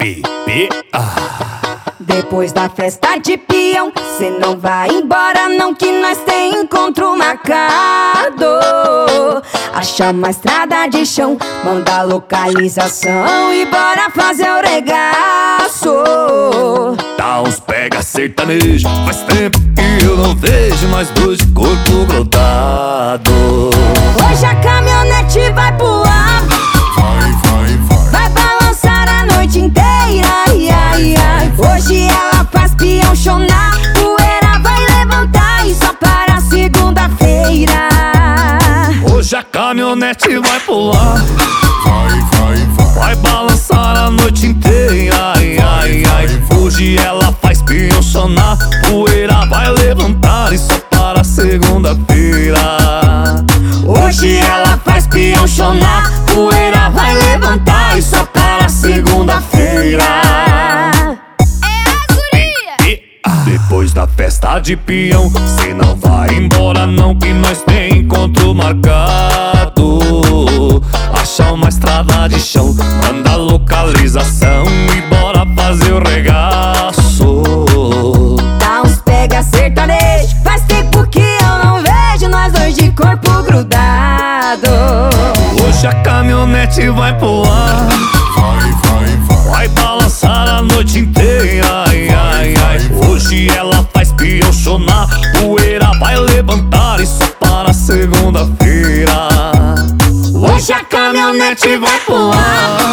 Depois da festa de peão, cê não vai embora não, que nós tem encontro marcado. Acha uma estrada de chão, manda a localização e bora fazer o regaço. Dá uns pega sertanejo, faz tempo que eu não vejo nós dois de corpo grudado. Hoje a caminhonete vai pular, vai balançar a noite inteira, ai, ai, ai. Hoje ela faz peão chonar, poeira vai levantar e só para segunda-feira. Hoje a caminhonete vai pular, vai balançar a noite inteira, ai, ai, ai. Hoje ela faz peão chonar, poeira vai levantar e só para segunda-feira. Hoje ela faz peão chonar, poeira vai levantar e só para segunda-feira. Depois da festa de peão, cê não vai embora não, que nós tem encontro marcado. Acha uma estrada de chão, manda a localização e bora fazer o regaço. Dá uns pega sertanejo, faz tempo que eu não vejo nós dois de corpo grudado. Hoje a caminhonete vai pular, vai balançar a noite inteira, ai, ai, ai. Hoje ela faz peão chonar, poeira vai levantar e só para segunda-feira. Hoje a caminhonete vai pular,